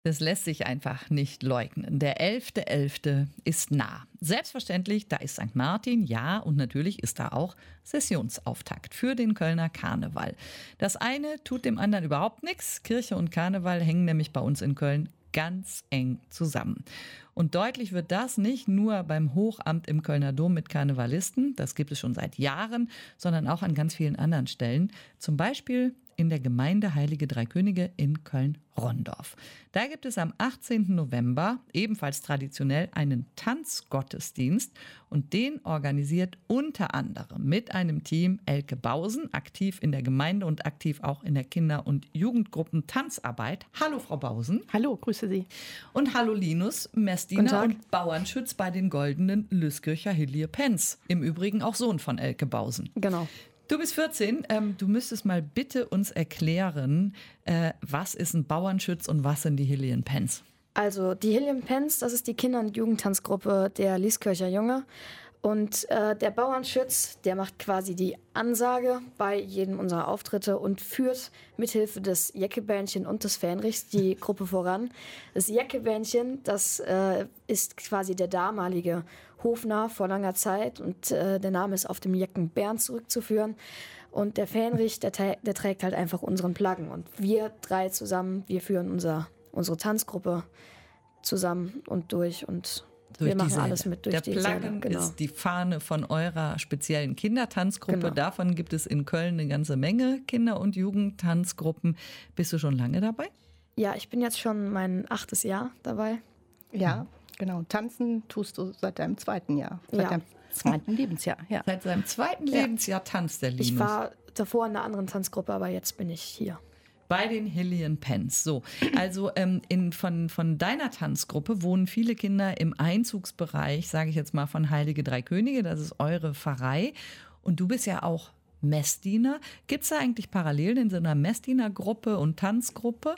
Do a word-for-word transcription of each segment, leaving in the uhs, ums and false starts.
Das lässt sich einfach nicht leugnen. Der elfter elfter ist nah. Selbstverständlich, da ist Sankt Martin, ja, und natürlich ist da auch Sessionsauftakt für den Kölner Karneval. Das eine tut dem anderen überhaupt nichts. Kirche und Karneval hängen nämlich bei uns in Köln ganz eng zusammen. Und deutlich wird das nicht nur beim Hochamt im Kölner Dom mit Karnevalisten, das gibt es schon seit Jahren, sondern auch an ganz vielen anderen Stellen. Zum Beispiel in der Gemeinde Heilige Drei Könige in Köln-Rondorf. Da gibt es am achtzehnten November ebenfalls traditionell einen Tanzgottesdienst und den organisiert unter anderem mit einem Team Elke Bausen, aktiv in der Gemeinde und aktiv auch in der Kinder- und Jugendgruppen Tanzarbeit. Hallo Frau Bausen. Hallo, grüße Sie. Und hallo Linus, Messdiener und Bauernschütz bei den Goldenen Lüskircher Hillier Penz. Im Übrigen auch Sohn von Elke Bausen. Genau. Du bist vierzehn, ähm, du müsstest mal bitte uns erklären, äh, was ist ein Bauernschütz und was sind die Hillier Penz? Also die Hillier Penz, das ist die Kinder- und Jugendtanzgruppe der Lieskircher Junge. Und äh, der Bauernschütz, der macht quasi die Ansage bei jedem unserer Auftritte und führt mithilfe des Jäckebähnchen und des Fähnrichs die Gruppe voran. Das Jäckebähnchen, das äh, ist quasi der damalige Hofnarr vor langer Zeit und äh, der Name ist auf dem Jeckenbären zurückzuführen. Und der Fähnrich, der, der trägt halt einfach unseren Plaggen. Und wir drei zusammen, wir führen unser, unsere Tanzgruppe zusammen und durch und Durch wir machen Seile. alles mit durch Der die Plaggen Seile, genau. ist die Fahne von eurer speziellen Kindertanzgruppe. Genau. Davon gibt es in Köln eine ganze Menge Kinder- und Jugendtanzgruppen. Bist du schon lange dabei? Ja, ich bin jetzt schon mein achtes Jahr dabei. Ja, genau. Tanzen tust du seit deinem zweiten Jahr, seit Ja. deinem zweiten Lebensjahr. Ja. Seit seinem zweiten Ja. Lebensjahr tanzt der Linus. Ich war davor in einer anderen Tanzgruppe, aber jetzt bin ich hier. Bei den Hillier Penz. So, also ähm, in, von, von deiner Tanzgruppe wohnen viele Kinder im Einzugsbereich, sage ich jetzt mal, von Heilige Drei Könige. Das ist eure Pfarrei. Und du bist ja auch Messdiener. Gibt es da eigentlich Parallelen in so einer Messdienergruppe und Tanzgruppe?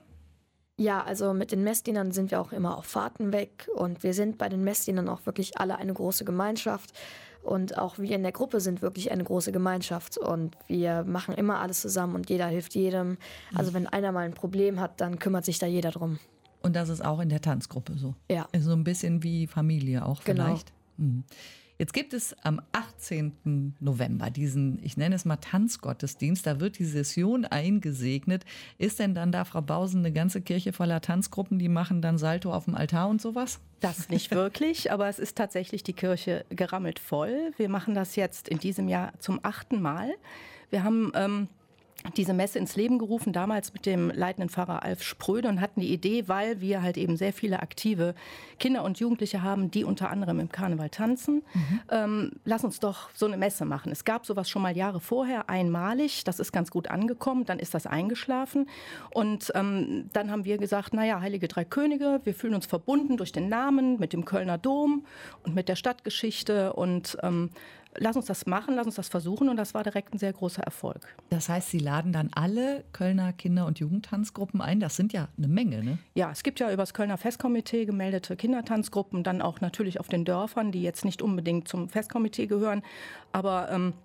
Ja, also mit den Messdienern sind wir auch immer auf Fahrten weg und wir sind bei den Messdienern auch wirklich alle eine große Gemeinschaft und auch wir in der Gruppe sind wirklich eine große Gemeinschaft und wir machen immer alles zusammen und jeder hilft jedem. Also wenn einer mal ein Problem hat, dann kümmert sich da jeder drum. Und das ist auch in der Tanzgruppe so? Ja. Ist so ein bisschen wie Familie auch Genau. vielleicht? Mhm. Jetzt gibt es am achtzehnten November diesen, ich nenne es mal Tanzgottesdienst, da wird die Session eingesegnet. Ist denn dann da, Frau Bausen, eine ganze Kirche voller Tanzgruppen, die machen dann Salto auf dem Altar und sowas? Das nicht wirklich, aber es ist tatsächlich die Kirche gerammelt voll. Wir machen das jetzt in diesem Jahr zum achten Mal. Wir haben ähm, diese Messe ins Leben gerufen, damals mit dem leitenden Pfarrer Alf Spröde und hatten die Idee, weil wir halt eben sehr viele aktive Kinder und Jugendliche haben, die unter anderem im Karneval tanzen. Mhm. Ähm, lass uns doch so eine Messe machen. Es gab sowas schon mal Jahre vorher, einmalig, das ist ganz gut angekommen, dann ist das eingeschlafen und ähm, dann haben wir gesagt, naja, Heilige Drei Könige, wir fühlen uns verbunden durch den Namen mit dem Kölner Dom und mit der Stadtgeschichte und ähm, lass uns das machen, lass uns das versuchen und das war direkt ein sehr großer Erfolg. Das heißt, Sie laden dann alle Kölner Kinder- und Jugendtanzgruppen ein? Das sind ja eine Menge, ne? Ja, es gibt ja über das Kölner Festkomitee gemeldete Kindertanzgruppen, dann auch natürlich auf den Dörfern, die jetzt nicht unbedingt zum Festkomitee gehören, aber ähm,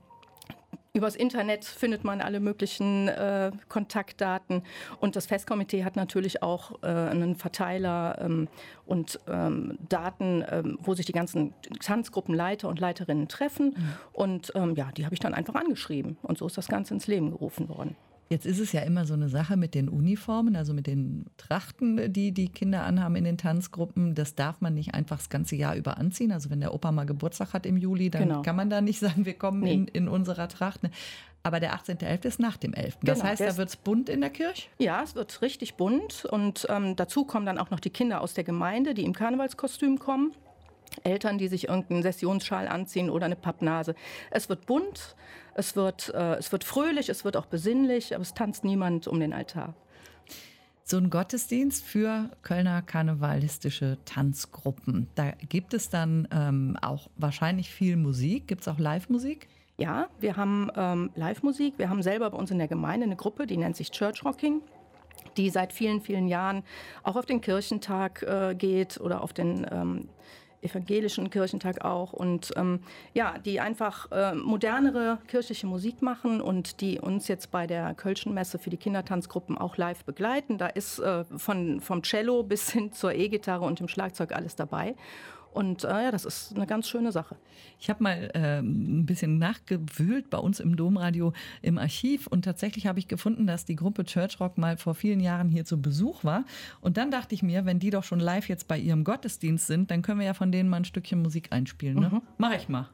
übers Internet findet man alle möglichen äh, Kontaktdaten und das Festkomitee hat natürlich auch äh, einen Verteiler ähm, und ähm, Daten, ähm, wo sich die ganzen Tanzgruppenleiter und Leiterinnen treffen mhm. und ähm, ja, die habe ich dann einfach angeschrieben und so ist das Ganze ins Leben gerufen worden. Jetzt ist es ja immer so eine Sache mit den Uniformen, also mit den Trachten, die die Kinder anhaben in den Tanzgruppen. Das darf man nicht einfach das ganze Jahr über anziehen. Also wenn der Opa mal Geburtstag hat im Juli, dann genau. kann man da nicht sagen, wir kommen nee. in, in unserer Tracht. Aber der achtzehnter elfter ist nach dem elften Das genau, heißt, da wird es bunt in der Kirche? Ja, es wird richtig bunt. Und ähm, dazu kommen dann auch noch die Kinder aus der Gemeinde, die im Karnevalskostüm kommen. Eltern, die sich irgendeinen Sessionsschal anziehen oder eine Pappnase. Es wird bunt, es wird, äh, es wird fröhlich, es wird auch besinnlich, aber es tanzt niemand um den Altar. So ein Gottesdienst für Kölner karnevalistische Tanzgruppen. Da gibt es dann ähm, auch wahrscheinlich viel Musik. Gibt es auch Live-Musik? Ja, wir haben ähm, Live-Musik. Wir haben selber bei uns in der Gemeinde eine Gruppe, die nennt sich Church Rocking, die seit vielen, vielen Jahren auch auf den Kirchentag äh, geht oder auf den ähm, evangelischen Kirchentag auch und ähm, ja, die einfach äh, modernere kirchliche Musik machen und die uns jetzt bei der Kölschen Messe für die Kindertanzgruppen auch live begleiten. Da ist äh, von, vom Cello bis hin zur E-Gitarre und dem Schlagzeug alles dabei. Und äh, ja, das ist eine ganz schöne Sache. Ich habe mal äh, ein bisschen nachgewühlt bei uns im Domradio im Archiv und tatsächlich habe ich gefunden, dass die Gruppe Church Rock mal vor vielen Jahren hier zu Besuch war. Und dann dachte ich mir, wenn die doch schon live jetzt bei ihrem Gottesdienst sind, dann können wir ja von denen mal ein Stückchen Musik einspielen. Ne? Mhm. Mach ich mal.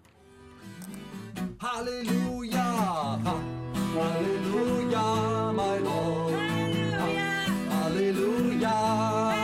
Halleluja, Halleluja, mein Lord. Halleluja, Halleluja.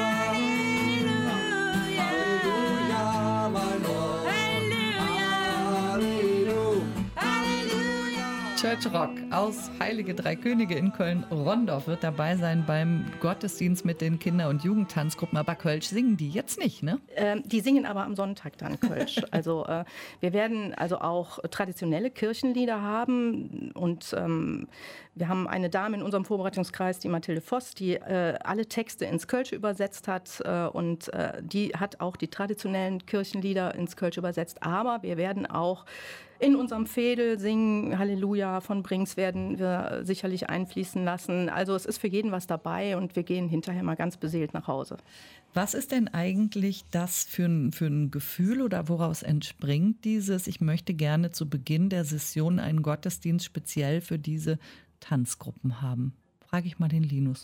Church Rock aus Heilige Drei Könige in Köln-Rondorf wird dabei sein beim Gottesdienst mit den Kinder- und Jugendtanzgruppen. Aber Kölsch singen die jetzt nicht, ne? Ähm, die singen aber am Sonntag dann Kölsch. Also äh, wir werden also auch traditionelle Kirchenlieder haben und ähm, wir haben eine Dame in unserem Vorbereitungskreis, die Mathilde Voss, die äh, alle Texte ins Kölsche übersetzt hat äh, und äh, die hat auch die traditionellen Kirchenlieder ins Kölsche übersetzt. Aber wir werden auch in unserem Fädel singen, Halleluja von Brings werden wir sicherlich einfließen lassen. Also es ist für jeden was dabei und wir gehen hinterher mal ganz beseelt nach Hause. Was ist denn eigentlich das für ein, für ein Gefühl oder woraus entspringt dieses, ich möchte gerne zu Beginn der Session einen Gottesdienst speziell für diese Tanzgruppen haben? Frage ich mal den Linus.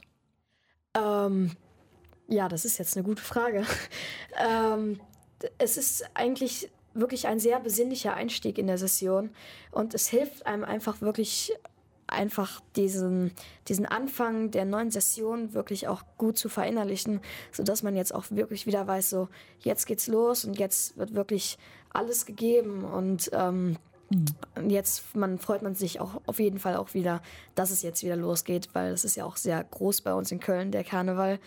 Ähm, ja, das ist jetzt eine gute Frage. ähm, es ist eigentlich wirklich ein sehr besinnlicher Einstieg in der Session und es hilft einem einfach wirklich einfach diesen, diesen Anfang der neuen Session wirklich auch gut zu verinnerlichen, sodass man jetzt auch wirklich wieder weiß, so jetzt geht's los und jetzt wird wirklich alles gegeben und ähm, mhm. jetzt man, freut man sich auch auf jeden Fall auch wieder, dass es jetzt wieder losgeht, weil es ist ja auch sehr groß bei uns in Köln, der Karneval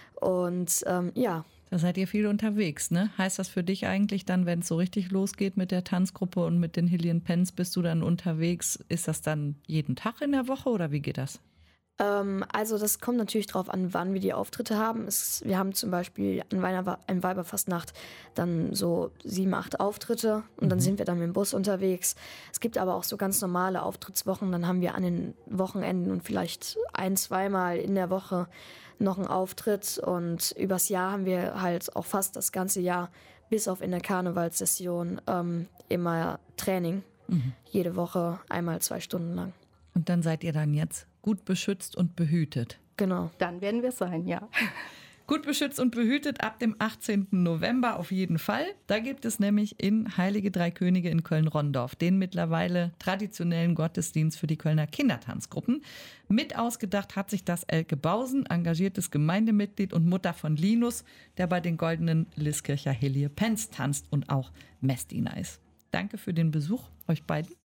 und ähm, ja. Da seid ihr viel unterwegs, ne? Heißt das für dich eigentlich dann, wenn es so richtig losgeht mit der Tanzgruppe und mit den Hillian Pens, bist du dann unterwegs? Ist das dann jeden Tag in der Woche oder wie geht das? Ähm, also das kommt natürlich drauf an, wann wir die Auftritte haben. Es, wir haben zum Beispiel an, Weihnacht, an Weiberfastnacht dann so sieben, acht Auftritte und mhm. dann sind wir dann mit dem Bus unterwegs. Es gibt aber auch so ganz normale Auftrittswochen. Dann haben wir an den Wochenenden und vielleicht ein-, zweimal in der Woche noch einen Auftritt und übers Jahr haben wir halt auch fast das ganze Jahr, bis auf in der Karnevalssession, ähm, immer Training. Mhm. Jede Woche einmal zwei Stunden lang. Und dann seid ihr dann jetzt gut beschützt und behütet. Genau. Dann werden wir es sein, ja. Gut beschützt und behütet ab dem achtzehnten November auf jeden Fall. Da gibt es nämlich in Heilige Drei Könige in Köln-Rondorf den mittlerweile traditionellen Gottesdienst für die Kölner Kindertanzgruppen. Mit ausgedacht hat sich das Elke Bausen, engagiertes Gemeindemitglied und Mutter von Linus, der bei den goldenen Liskircher Hillian Pens tanzt und auch Messdiener ist. Danke für den Besuch, euch beiden.